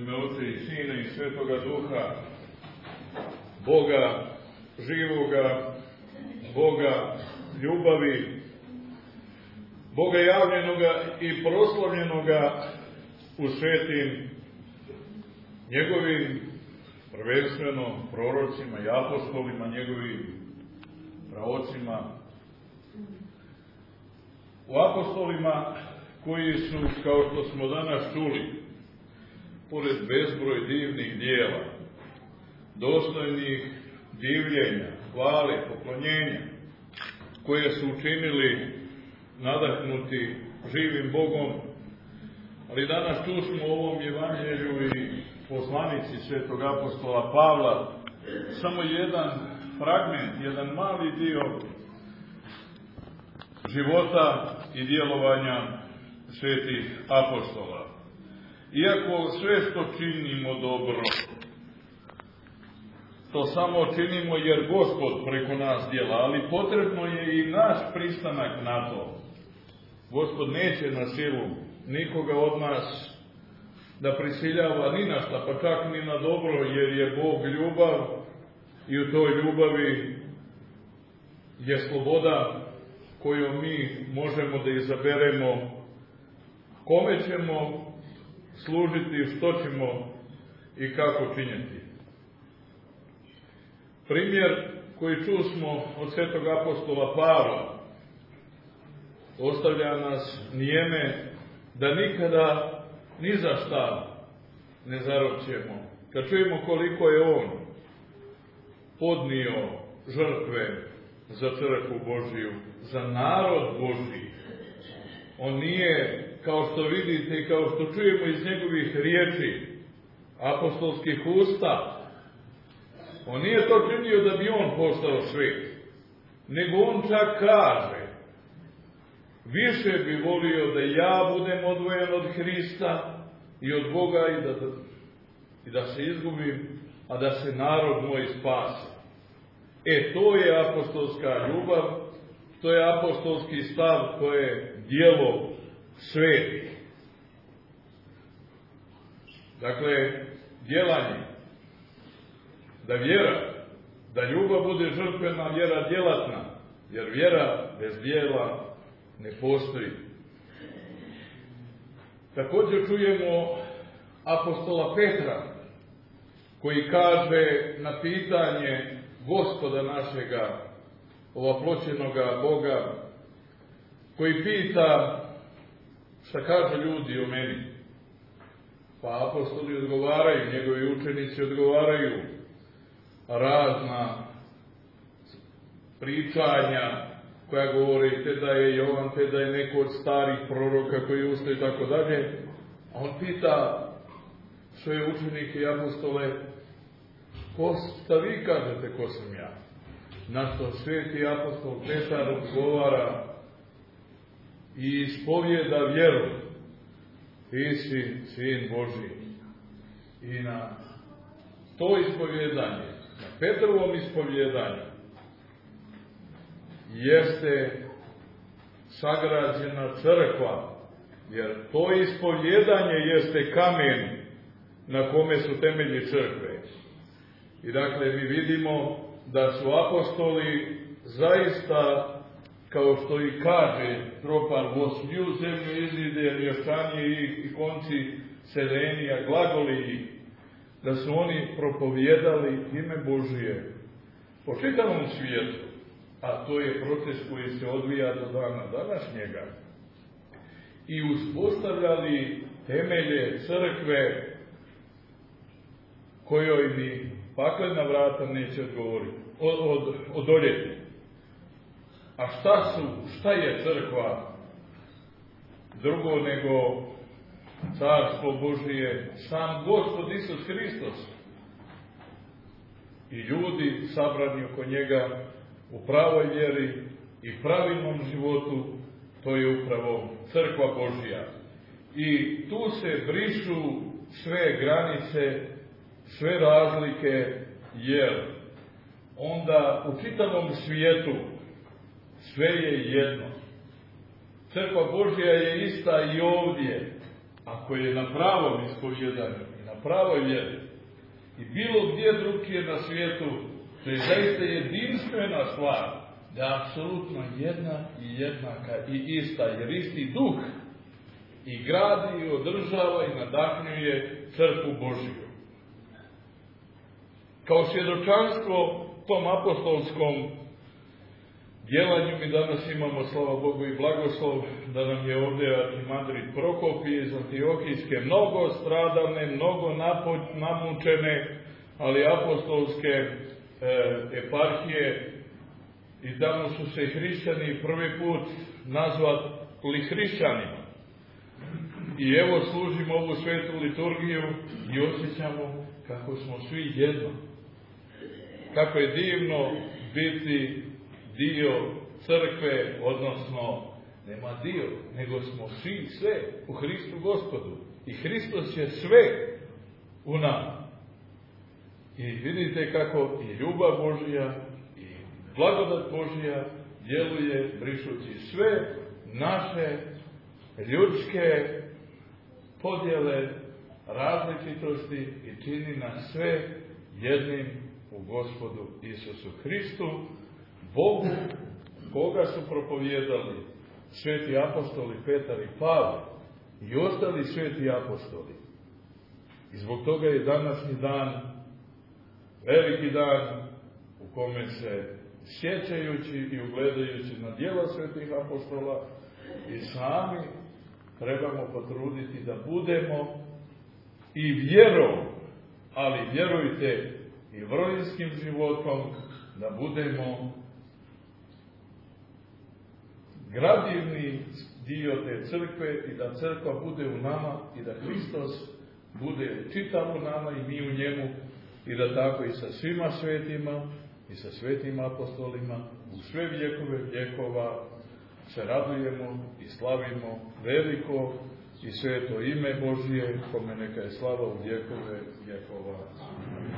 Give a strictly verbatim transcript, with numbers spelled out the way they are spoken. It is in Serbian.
ime Oca i Sina i Svetoga Duha, Boga živoga, Boga ljubavi, Boga javljenoga i proslavljenoga u svetim njegovim prvenstveno prorocima i apostolima, njegovim praocima, u apostolima koji su, kao što smo danas čuli, pored bezbroj divnih dijela, dostojnih divljenja, hvale, poklonjenja, koje su učinili nadahnuti živim Bogom, ali danas tu smo u ovom evanđelju i poslanici svetog apostola Pavla samo jedan fragment, jedan mali dio života i djelovanja svetih apostola. Iako sve što činimo dobro, to samo činimo jer Gospod preko nas djela, ali potrebno je i naš pristanak na to. Gospod neće na silu nikoga od nas da prisiljava ni na šta, pa čak ni na dobro, jer je Bog ljubav i u toj ljubavi je sloboda koju mi možemo da izaberemo kome ćemo služiti, što ćemo i kako činiti. Primjer koji čusmo od svetog apostola Pavla ostavlja nas nijeme da nikada ni za šta ne zaropćemo. Kad čujemo koliko je on podnio žrtve za crkvu Božiju, za narod Božji, on nije, kao što vidite i kao što čujemo iz njegovih riječi, apostolskih usta, on nije to činio da bi on postao svet, nego on čak kaže: više bi volio da ja budem odvojen od Hrista i od Boga i da, i da se izgubim, a da se narod moj spasi. E, to je apostolska ljubav, to je apostolski stav, to je djelo svetih. Dakle, djelanje, da vjera, da ljubav bude žrtvena, vjera djelatna, jer vjera bez djela ne postoji. Također čujemo apostola Petra, koji kaže na pitanje Gospoda našega, ovaploćenoga Boga, koji pita šta kažu ljudi o meni. Pa apostoli odgovaraju, njegovi učenici odgovaraju razna pričanja koja govori te da je Jovan, te da je neko od starih proroka koji ustaju i tako dalje. A on pita svoje učenike i apostole: ko, šta vi kažete ko sam ja? Na što sveti apostol Petar odgovara i ispovijeda vjeru: ti si sin Božji. I na to ispovjedanje, na Petrovom ispovjedanju, jeste sagrađena crkva, jer to ispovjedanje jeste kamen na kome su temelji crkve. I dakle, mi vidimo da su apostoli zaista, kao što i kaže tropar, vosmiju zemlju izide rješanje i konci selenija, glagoli, da su oni propovijedali ime Božije po čitavom svijetu, a to je proces koji se odvija do dana današnjega, i uspostavljali temelje crkve kojoj mi paklena vrata neće odgovoriti, od, od, odoljeti. A šta su, šta je crkva drugo nego carstvo Božije, sam Gospod Isus Hristos i ljudi sabrani oko njega u pravoj vjeri i pravilnom životu, to je upravo crkva Božja. I tu se brišu sve granice, sve razlike, jer onda u čitavom svijetu sve je jedno. Crkva Božja je ista i ovdje, ako je na pravom ispovjedanju i na pravoj vjeri. I bilo gdje drugdje na svijetu, to je zaista jedinstvena stvar, da je apsolutno jedna i jednaka i ista, jer isti duh i gradi i održava i nadahnjuje crkvu Božiju. Kao svjedočanstvo tom apostolskom djelanju mi danas imamo, slava Bogu i blagoslov, da nam je ovdje arhimandrit Prokopije iz Antiohijske, mnogo stradane, mnogo namučene, ali apostolske e, eparhije, i tamo su se hrišćani prvi put nazvali hrišćanima. I evo služimo ovu svetu liturgiju i osjećamo kako smo svi jedno. Kako je divno biti dio crkve, odnosno nema dio, nego smo svi sve u Hristu Gospodu. I Hristos je sve u nama. I vidite kako i ljubav Božja i blagodat Božja djeluje brišući sve naše ljudske podjele, različitosti i čini nas sve jednim u Gospodu Isusu Hristu, Bogu, koga su propovijedali sveti apostoli Petar i Pavle i ostali sveti apostoli. I zbog toga je današnji dan veliki dan u kome se sjećajući i ugledajući na djela svetih apostola i sami trebamo potruditi da budemo i vjerom, ali vjerujte i vrlinskim životom, da budemo gradivni dio te crkve i da crkva bude u nama i da Hristos bude čitav u nama i mi u njemu i da tako i sa svima svetima i sa svetim apostolima u sve vjekove vjekova se radujemo i slavimo veliko i sveto ime Božje, kome neka je slava u vjekove vjekova.